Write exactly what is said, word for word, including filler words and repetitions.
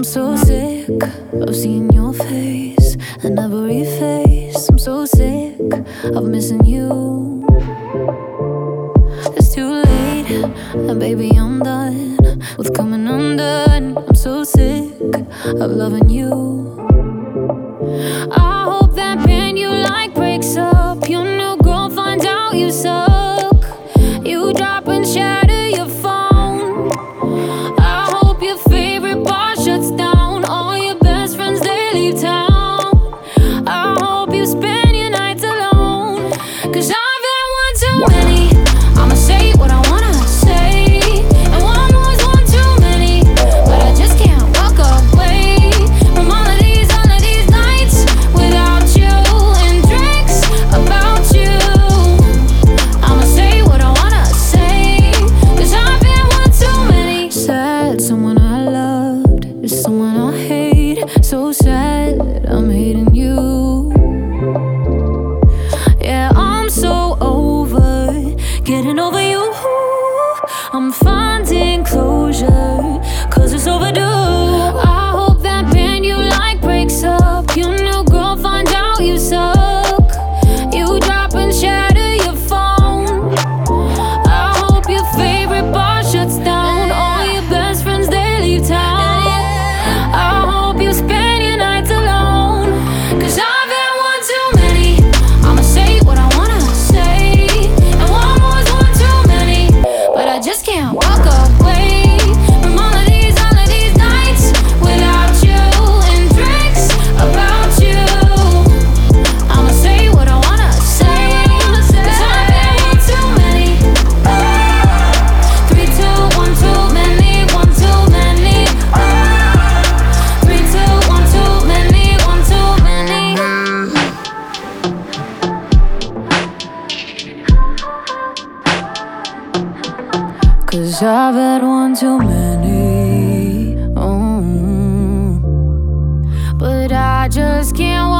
so sick of seeing your face and every face. I'm so sick of missing you. It's too late, and baby, I'm done with coming undone. I'm so sick of loving you. I hope that band you like breaks up. Your new girl finds out you suck. You drop and shatter your phone. I hope your favorite bar shuts down. All your best friends, they leave town. I hope you spend your nights alone, 'cause I've had one too many. I'ma say what I wanna say, and one more's one too many. But I just can't walk away from all of these, all of these nights without you, and drinks about you. I'ma say what I wanna say, 'cause I've had one too many. Sad, someone I loved is someone I hate. So sad, I'm hating you. Yeah, I'm so over getting over you. I'm finding closure, 'cause it's overdue. I hope that band you like breaks up. Your new girl finds out you suck. You drop and shatter your phone. I hope your favorite bar shuts down. All your best friends, they leave town. I hope you spend your nights alone, 'cause I've had one too many. I'ma say what I wanna say, and one more's one too many. But I just can't walk away from all of these, all of these nights without you, and drinks about you. I'ma say what I wanna say, 'cause I've had one too many. Three, two, one too many, one too many. Three, two, one too many, one too many. 'Cause I've had one too many. Oh. But I just can't